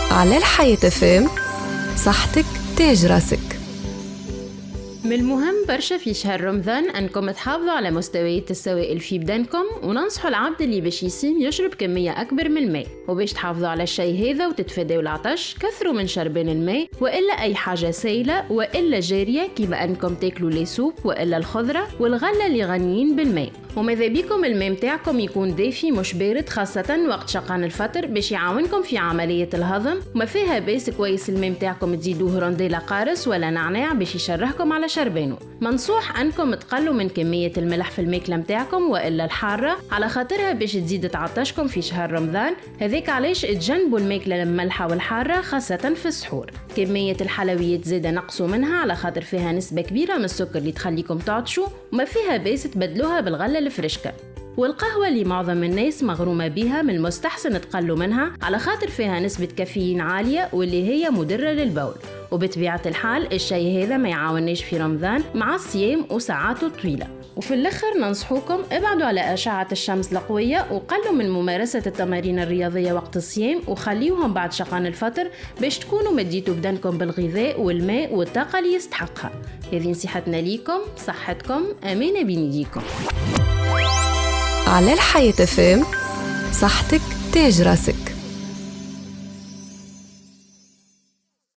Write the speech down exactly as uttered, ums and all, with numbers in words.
على الحياة فام، صحتك تاج راسك. من المهم برشا في شهر رمضان أنكم تحافظوا على مستويات السوائل في بدنكم، وننصحوا العبد اللي باش يصيم يشرب كمية أكبر من الماء. وباش تحافظوا على الشيء هذا وتتفادوا العطش كثروا من شربان الماء، وإلا أي حاجة سائلة وإلا جارية كيما أنكم تاكلوا لي سوب وإلا الخضرة والغلة اللي غنيين بالماء. وماذا بيكم الماء متاعكم يكون دافي مش بارد، خاصة وقت شقان الفطر باش يعاونكم في عملية الهضم. وما فيها باس كويس الماء متاعكم تزيدوه رنديلة قارص ولا نعناع باش يشرحكم على شربانه. منصوح أنكم تقلوا من كمية الملح في الماكلة متاعكم وإلا الحارة، على خاطرها باش تزيد تعطشكم في شهر رمضان. هذيك علاش تجنبوا الماكلة المملحة والحارة خاصة في السحور. كمية الحلويات زيادة نقصوا منها على خاطر فيها نسبة كبيرة من السكر اللي تخليكم تعطشوا، وما فيها باس تبدلوها بالغلة الفريشكا. والقهوة اللي معظم الناس مغرومة بها من المستحسن تقلوا منها على خاطر فيها نسبة كافيين عالية واللي هي مضرة للبول. وبطبيعة الحال الشيء هذا ما يعاونيش في رمضان مع الصيام وساعاته طويلة. وفي الآخر ننصحوكم ابعدوا على أشعة الشمس القوية، وقلوا من ممارسة التمارين الرياضية وقت الصيام، وخليوهم بعد شقان الفطر باش تكونوا مديتوا بدنكم بالغذاء والماء والطاقة اللي يستحقها. هذه نصيحتنا ليكم، صحتكم أمانة بين يديكم. على الحياة فام، صحتك تاج راسك.